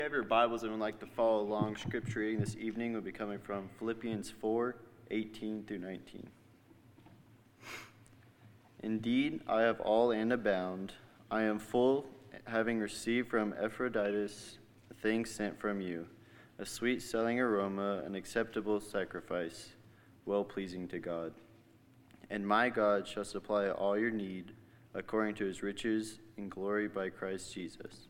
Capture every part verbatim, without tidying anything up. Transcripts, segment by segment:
If you have your Bibles and would like to follow along, scripture reading this evening will be coming from Philippians four, eighteen through nineteen. Indeed, I have all and abound. I am full, having received from Epaphroditus the things sent from you, a sweet-smelling aroma, an acceptable sacrifice, well-pleasing to God. And my God shall supply all your need according to his riches in glory by Christ Jesus.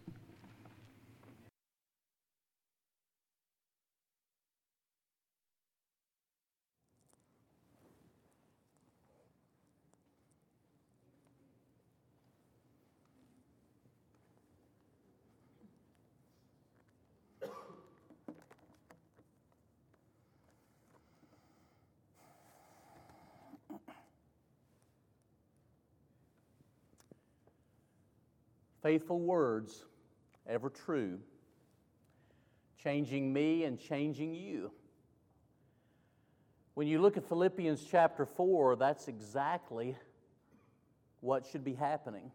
Faithful words, ever true, changing me and changing you. When you look at Philippians chapter four, that's exactly what should be happening.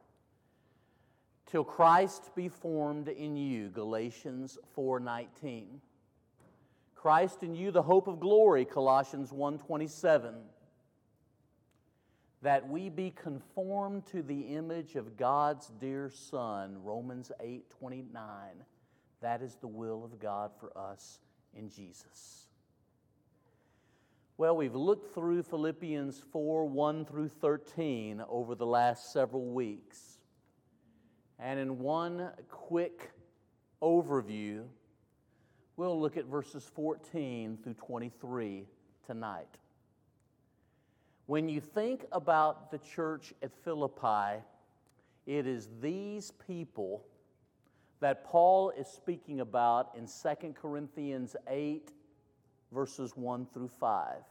Till Christ be formed in you, Galatians four nineteen. Christ in you, the hope of glory, Colossians one twenty-seven. That we be conformed to the image of God's dear Son, Romans eight twenty-nine. That is the will of God for us in Jesus. Well, we've looked through Philippians four, one through thirteen over the last several weeks. And in one quick overview, we'll look at verses fourteen through twenty-three tonight. When you think about the church at Philippi, it is these people that Paul is speaking about in Second Corinthians eight, verses one through five.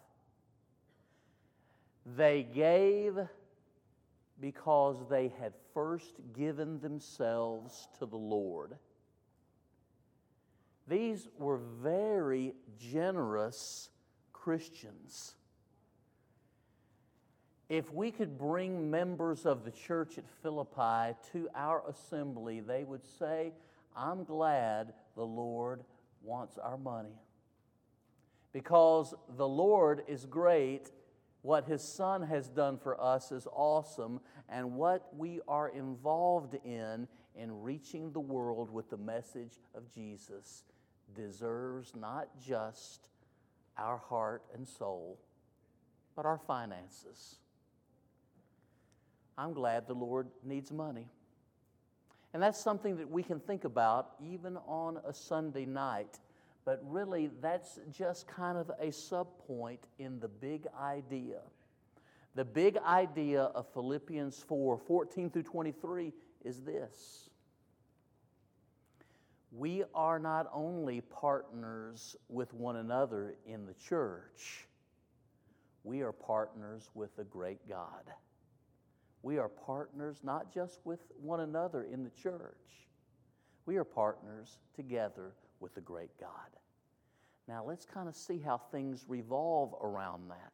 They gave because they had first given themselves to the Lord. These were very generous Christians. If we could bring members of the church at Philippi to our assembly, they would say, I'm glad the Lord wants our money. Because the Lord is great, what His Son has done for us is awesome, and what we are involved in, in reaching the world with the message of Jesus, deserves not just our heart and soul, but our finances. I'm glad the Lord needs money. And that's something that we can think about even on a Sunday night. But really, that's just kind of a sub-point in the big idea. The big idea of Philippians four, fourteen through twenty-three is this. We are not only partners with one another in the church, we are partners with the great God. We are partners not just with one another in the church. We are partners together with the great God. Now let's kind of see how things revolve around that.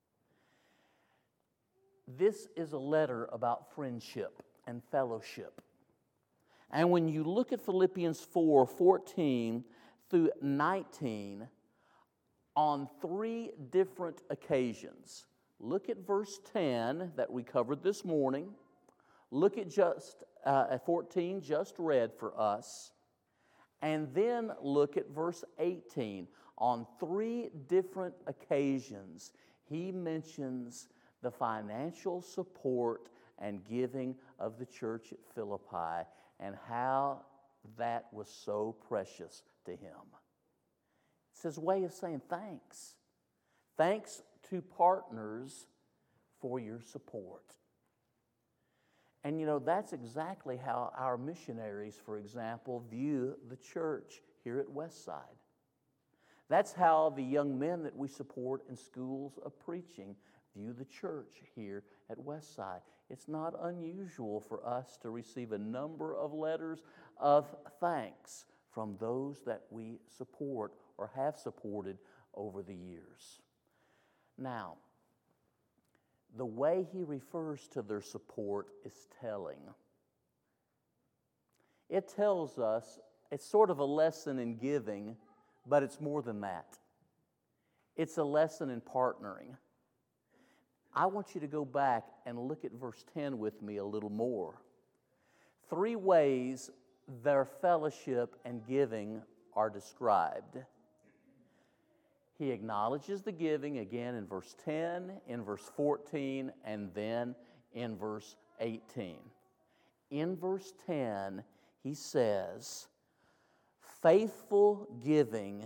This is a letter about friendship and fellowship. And when you look at Philippians four, fourteen through nineteen, on three different occasions, look at verse ten that we covered this morning. Look at just uh, at fourteen, just read for us. And then look at verse eighteen. On three different occasions, he mentions the financial support and giving of the church at Philippi and how that was so precious to him. It's his way of saying thanks. Thanks to partners for your support. And you know, that's exactly how our missionaries, for example, view the church here at Westside. That's how the young men that we support in schools of preaching view the church here at Westside. It's not unusual for us to receive a number of letters of thanks from those that we support or have supported over the years. Now, the way he refers to their support is telling. It tells us It's sort of a lesson in giving, but it's more than that. It's a lesson in partnering. I want you to go back and look at verse ten with me a little more. Three ways their fellowship and giving are described. He acknowledges the giving again in verse ten, in verse fourteen, and then in verse eighteen. In verse ten, he says, faithful giving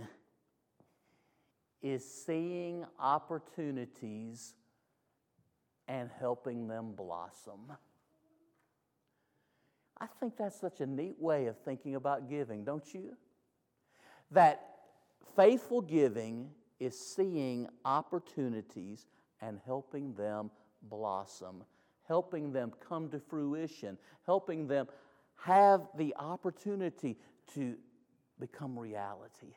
is seeing opportunities and helping them blossom. I think that's such a neat way of thinking about giving, don't you? That faithful giving is seeing opportunities and helping them blossom, helping them come to fruition, helping them have the opportunity to become reality.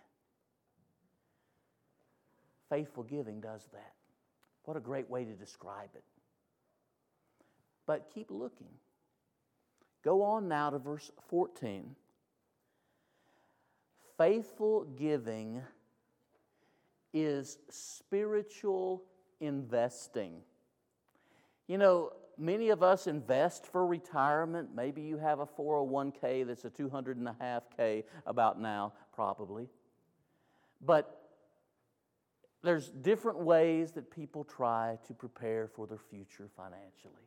Faithful giving does that. What a great way to describe it. But keep looking. Go on now to verse fourteen. Faithful giving is spiritual investing. You know, many of us invest for retirement. Maybe you have a four oh one k that's a two hundred and a half K about now, probably. But there's different ways that people try to prepare for their future financially.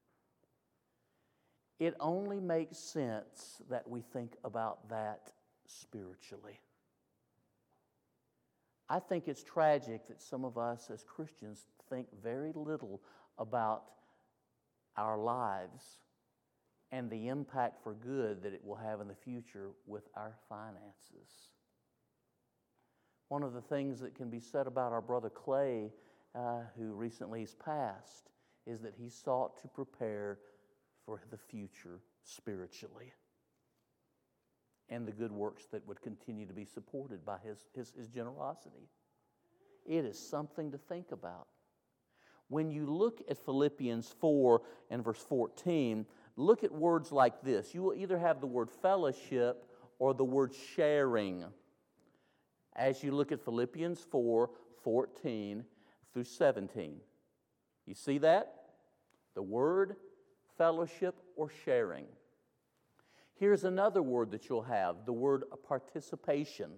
It only makes sense that we think about that spiritually. I think it's tragic that some of us as Christians think very little about our lives and the impact for good that it will have in the future with our finances. One of the things that can be said about our brother Clay, uh, who recently has passed, is that he sought to prepare for the future spiritually and the good works that would continue to be supported by his, his, his generosity. It is something to think about. When you look at Philippians four and verse fourteen, look at words like this. You will either have the word fellowship or the word sharing as you look at Philippians four, fourteen through seventeen. You see that? The word fellowship or sharing. Here's another word that you'll have, the word participation.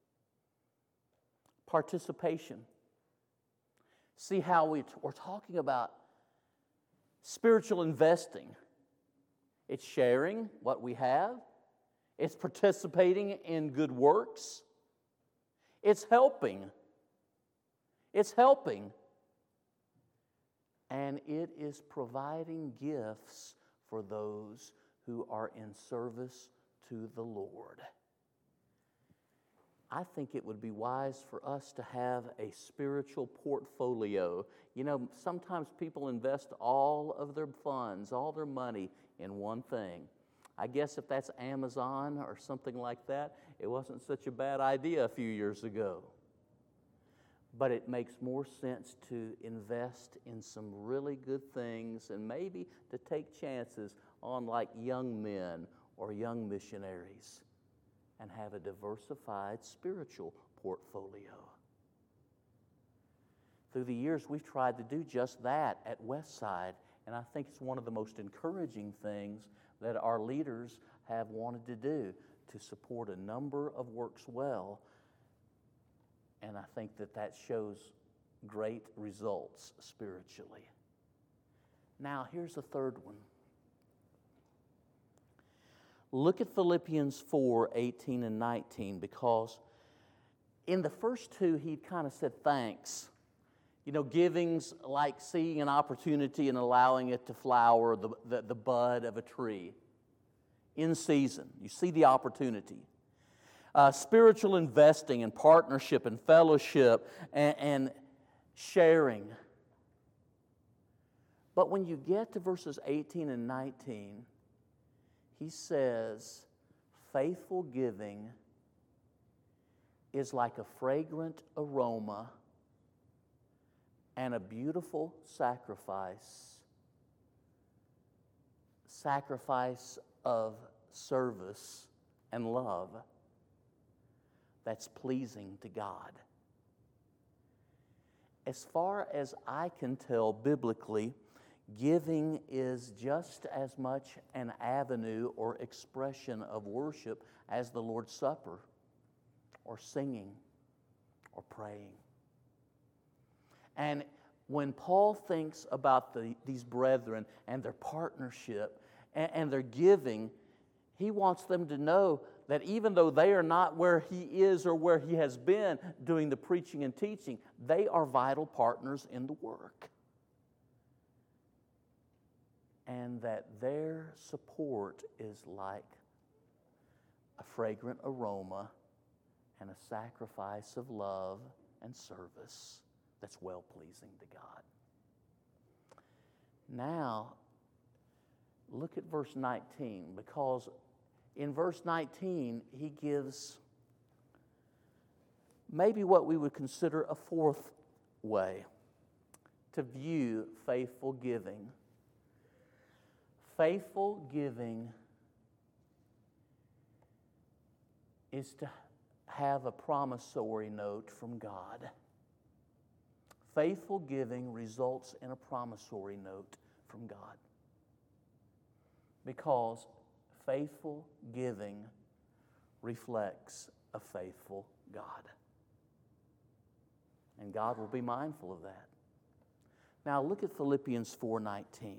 Participation. See how we t- we're talking about spiritual investing. It's sharing what we have. It's participating in good works. It's helping. It's helping. And it is providing gifts for those who are in service to the Lord. I think it would be wise for us to have a spiritual portfolio. You know, sometimes people invest all of their funds, all their money in one thing. I guess if that's Amazon or something like that, it wasn't such a bad idea a few years ago. But it makes more sense to invest in some really good things and maybe to take chances on like young men or young missionaries and have a diversified spiritual portfolio. Through the years, we've tried to do just that at Westside, and I think it's one of the most encouraging things that our leaders have wanted to do, to support a number of works well. And I think that that shows great results spiritually. Now, here's the third one. Look at Philippians four, eighteen and nineteen, because in the first two, he kind of said thanks. You know, giving's like seeing an opportunity and allowing it to flower, the, the, the bud of a tree. In season, you see the opportunity. Uh, spiritual investing and partnership and fellowship and, and sharing. But when you get to verses eighteen and nineteen, he says, faithful giving is like a fragrant aroma and a beautiful sacrifice, sacrifice of service and love that's pleasing to God. As far as I can tell biblically, giving is just as much an avenue or expression of worship as the Lord's Supper, or singing, or praying. And when Paul thinks about the, these brethren and their partnership and, and their giving, he wants them to know that even though they are not where he is or where he has been doing the preaching and teaching, they are vital partners in the work. And that their support is like a fragrant aroma and a sacrifice of love and service that's well-pleasing to God. Now, look at verse nineteen, because in verse nineteen, he gives maybe what we would consider a fourth way to view faithful giving. Faithful giving is to have a promissory note from God. Faithful giving results in a promissory note from God. Because faithful giving reflects a faithful God. And God will be mindful of that. Now look at Philippians four nineteen.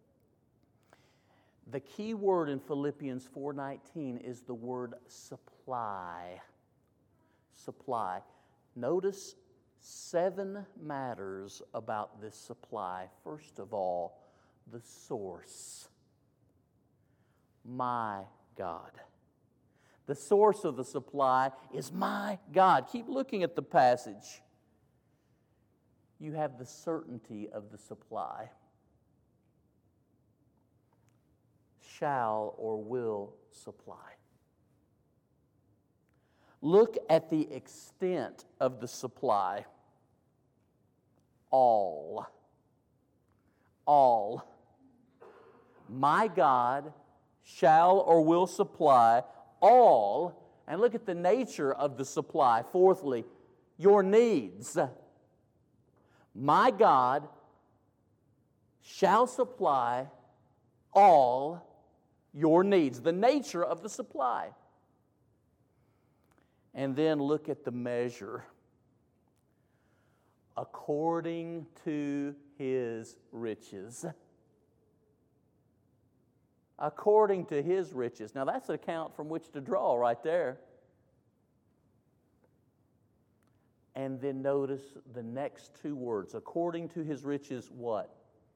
The key word in Philippians four nineteen is the word supply. Supply. Notice seven matters about this supply. First of all, the source. My God. The source of the supply is my God. Keep looking at the passage. You have the certainty of the supply. Shall or will supply. Look at the extent of the supply. All. All. My God shall or will supply all, and look at the nature of the supply. Fourthly, your needs. My God shall supply all your needs. The nature of the supply. And then look at the measure. According to His riches. According to His riches. Now that's an account from which to draw right there. And then notice the next two words. According to His riches, what?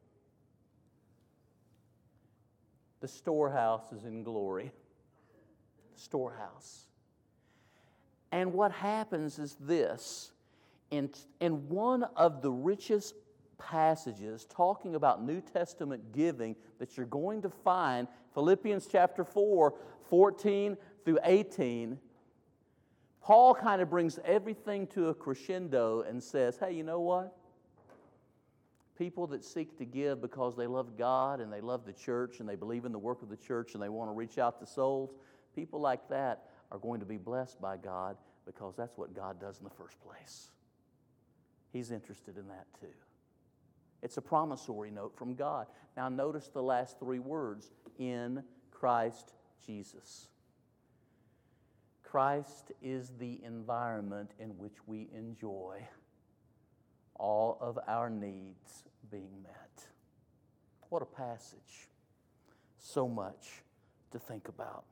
The storehouse is in glory. The storehouse. And what happens is this. In, in one of the richest passages talking about New Testament giving that you're going to find, Philippians chapter four, fourteen through eighteen, Paul kind of brings everything to a crescendo and says, hey, you know what? People that seek to give because they love God and they love the church and they believe in the work of the church and they want to reach out to souls, people like that are going to be blessed by God because that's what God does in the first place. He's interested in that too. It's a promissory note from God. Now notice the last three words, in Christ Jesus. Christ is the environment in which we enjoy all of our needs being met. What a passage. So much to think about.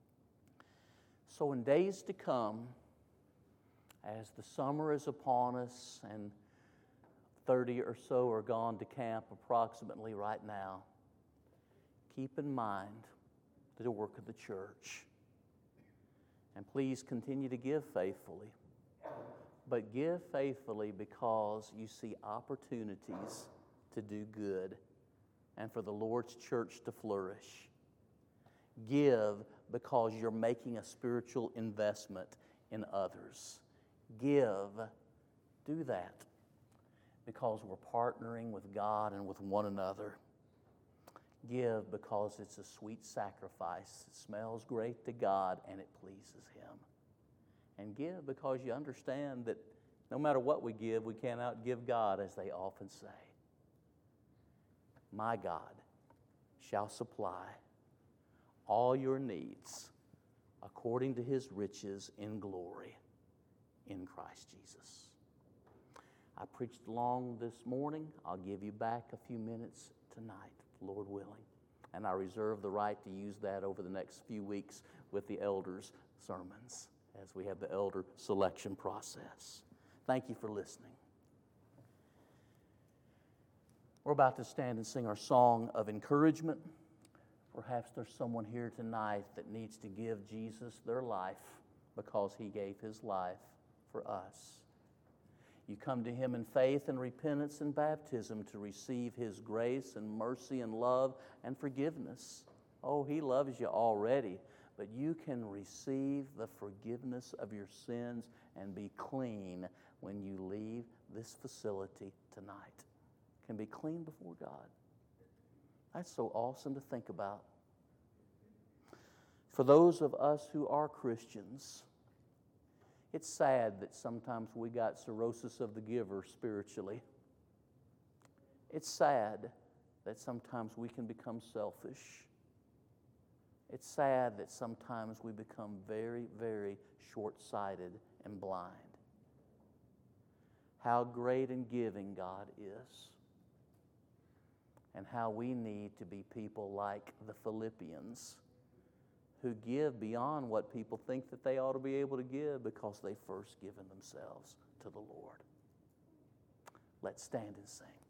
So in days to come, as the summer is upon us and thirty or so are gone to camp approximately right now, keep in mind the work of the church. And please continue to give faithfully. But give faithfully because you see opportunities to do good and for the Lord's church to flourish. Give because you're making a spiritual investment in others. Give, do that because we're partnering with God and with one another. Give because it's a sweet sacrifice. It smells great to God and it pleases Him. and give because you understand that no matter what we give, we can't outgive God, as they often say. My God shall supply all your needs according to His riches in glory in Christ Jesus. I preached long this morning. I'll give you back a few minutes tonight, Lord willing. And I reserve the right to use that over the next few weeks with the elders' sermons as we have the elder selection process. Thank you for listening. We're about to stand and sing our song of encouragement. Perhaps there's someone here tonight that needs to give Jesus their life because He gave His life for us. You come to Him in faith and repentance and baptism to receive His grace and mercy and love and forgiveness. Oh, He loves you already, but you can receive the forgiveness of your sins and be clean when you leave this facility tonight. Can be clean before God. That's so awesome to think about. For those of us who are Christians, it's sad that sometimes we got cirrhosis of the giver spiritually. It's sad that sometimes we can become selfish. It's sad that sometimes we become very, very short-sighted and blind. How great and giving God is, and how we need to be people like the Philippians who give beyond what people think that they ought to be able to give because they first given themselves to the Lord. Let's stand and sing.